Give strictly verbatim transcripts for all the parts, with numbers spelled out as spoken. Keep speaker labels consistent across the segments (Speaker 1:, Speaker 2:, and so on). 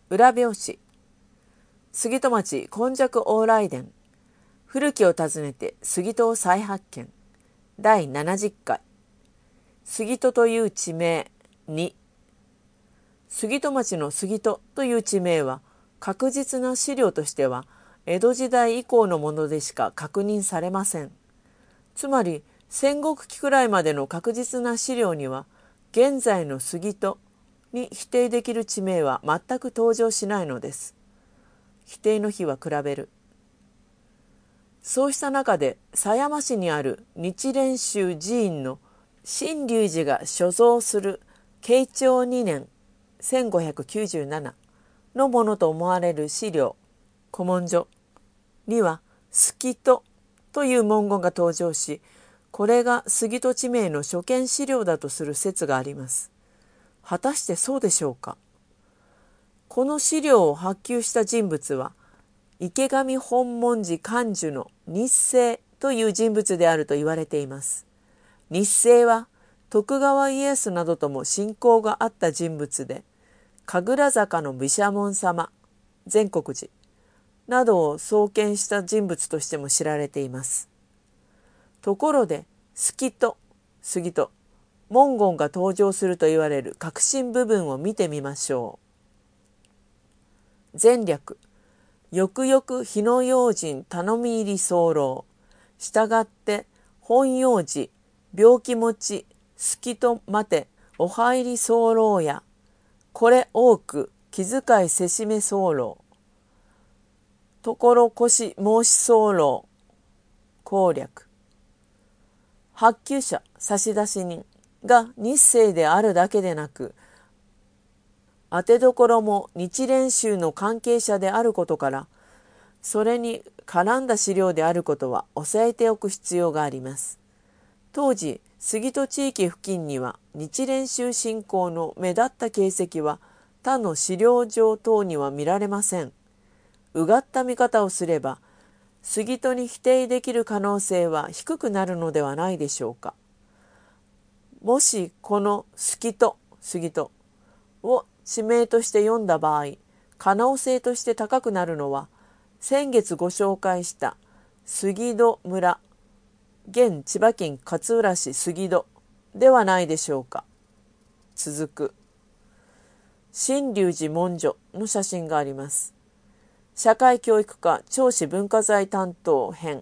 Speaker 1: 裏表紙。杉戸町今昔往来伝。古きを訪ねて杉戸を再発見。だいななじゅっかい。杉戸という地名に。杉戸町の杉戸という地名は確実な資料としては江戸時代以降のものでしか確認されません。つまり戦国期くらいまでの確実な資料には現在の杉戸に否定できる地名は全く登場しないのです。否定の比は比べる。そうした中で狭山市にある日蓮宗寺院の真龍寺が所蔵する慶長にねんせんごひゃくきゅうじゅうななのものと思われる資料古文書には杉戸という文言が登場し、これが杉戸地名の初見資料だとする説があります。果たしてそうでしょうか。この資料を発給した人物は池上本門寺幹事の日清という人物であると言われています。日清は徳川家康などとも親交があった人物で、神楽坂の毘沙門様、善国寺などを創建した人物としても知られています。ところで杉戸、杉戸、文言が登場すると言われる核心部分を見てみましょう。前略。よくよく火の用心頼み入り候。したがって本用事病気持ち杉戸待てお入り候や。これ多く気遣いせしめ候。ところこし申し候。攻略。発給者差出人が日清であるだけでなく、当てどころも日蓮宗の関係者であることから、それに絡んだ資料であることは押さえておく必要があります。当時杉戸地域付近には日蓮宗信仰の目立った形跡は他の資料上等には見られません。うがった見方をすれば杉戸に否定できる可能性は低くなるのではないでしょうか。もしこの杉戸、杉戸を地名として読んだ場合、可能性として高くなるのは先月ご紹介した杉戸村、現千葉県勝浦市杉戸ではないでしょうか。続く。真龍寺文書の写真があります。社会教育科銚子文化財担当編。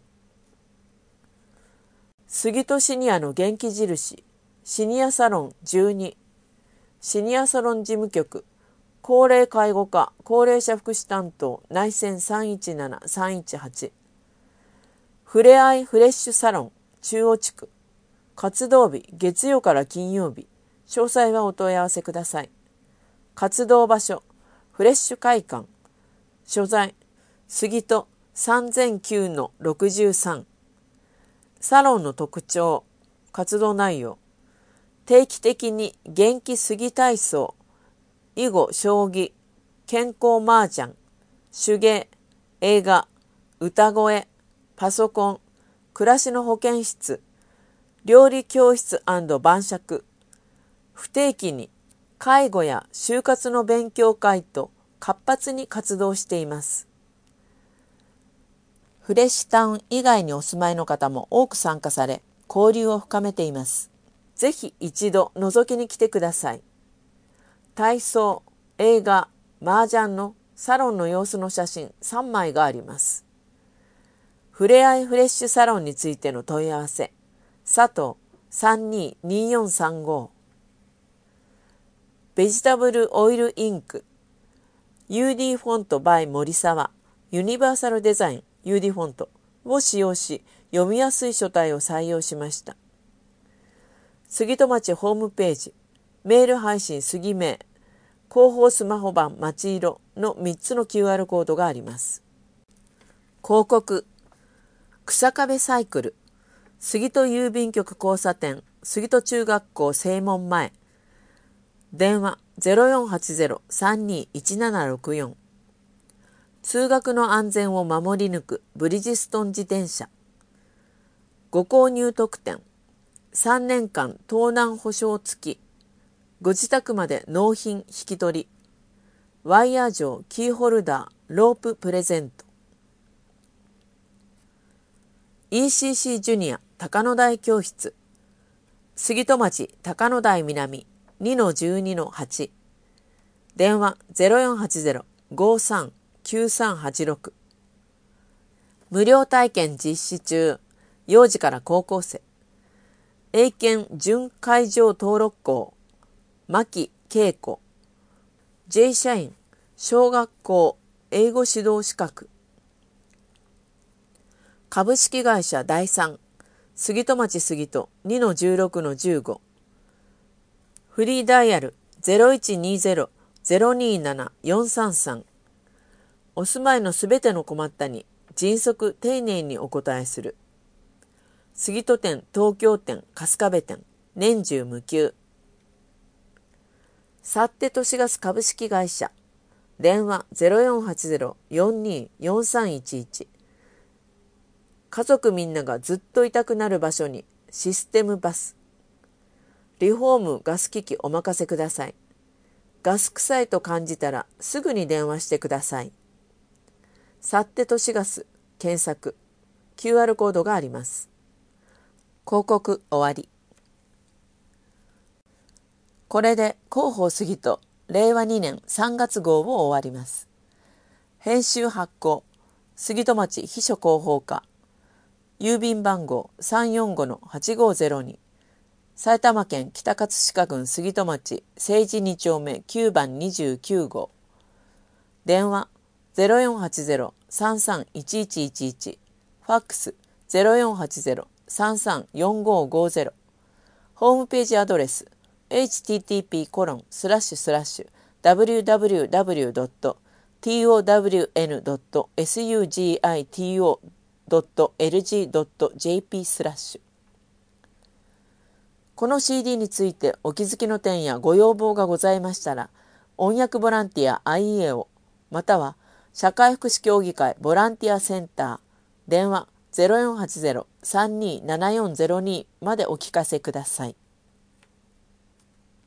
Speaker 1: 杉戸シニアの元気印、シニアサロンじゅうに、シニアサロン事務局、高齢介護課高齢者福祉担当内線さんいちなな、さんいちはち、ふれあいフレッシュサロン中央地区、活動日月曜から金曜日、詳細はお問い合わせください。活動場所フレッシュ会館、所在杉戸 さんぜんきゅうのろくじゅうさん、サロンの特徴、活動内容、定期的に元気杉体操、囲碁将棋、健康麻雀、手芸、映画、歌声、パソコン、暮らしの保健室、料理教室&晩酌、不定期に介護や就活の勉強会と活発に活動しています。フレッシュタウン以外にお住まいの方も多く参加され、交流を深めています。ぜひ一度覗きに来てください。体操、映画、麻雀のサロンの様子の写真さんまいがあります。ふれあいフレッシュサロンについての問い合わせ、佐藤 さんにーにーよんさんご、ベジタブルオイルインク、ユーディー フォント by 森沢、ユニバーサルデザイン ユーディー フォントを使用し、読みやすい書体を採用しました。杉戸町ホームページ、メール配信杉名、広報スマホ版まちいろのみっつの キューアール コードがあります。広告。草壁サイクル、杉戸郵便局交差点、杉戸中学校正門前、電話 ゼロよんはちゼロ さんにーいちななろくよん、通学の安全を守り抜くブリヂストン自転車、ご購入特典、さんねんかん盗難保証付き、ご自宅まで納品引き取り、 ワイヤー錠キーホルダーローププレゼント。 イーシーシー ジュニア高野台教室、杉戸町高野台南 にのじゅうにのはち、電話 ゼロよんはちゼロ ごさん きゅうさんはちろく。無料体験実施中。幼児から高校生。英検準会場登録校牧恵子、 J 社員小学校英語指導資格。株式会社第三杉戸町杉戸 にのじゅうろくのじゅうご。フリーダイヤル ゼロいちにゼロ ゼロになな よんさんさん。お住まいのすべての困ったに迅速丁寧にお答えする。杉戸店、東京店、春日部店、年中無休。サッテ都市ガス株式会社、電話 ゼロよんはちゼロ よんによんさんいちいち。家族みんながずっといたくなる場所にシステムバス。リフォームガス機器お任せください。ガス臭いと感じたらすぐに電話してください。サッテ都市ガス検索、キューアール コードがあります。広告終わり。これで広報杉戸れいわにねんさんがつ号を終わります。編集発行杉戸町秘書広報課、郵便番号 さんよんごのはちごゼロに、埼玉県北葛飾郡杉戸町政治に丁目きゅうばんにじゅうきゅう号。電話 ゼロよんはちゼロ さんさんいちいちいちいち、ファックス ゼロよんはちゼロ さんさんよんごごゼロ。ホームページアドレス エイチティーティーピーコロンスラッシュスラッシュダブリューダブリューダブリュードットトウダブリューエヌドットスグジトドットエルジードットジェーピー スラッシュ。この シーディー についてお気づきの点やご要望がございましたら、音訳ボランティア アイイーエー を、または社会福祉協議会ボランティアセンター、電話 ゼロよんはちゼロ さんにーななよんゼロに までお聞かせください。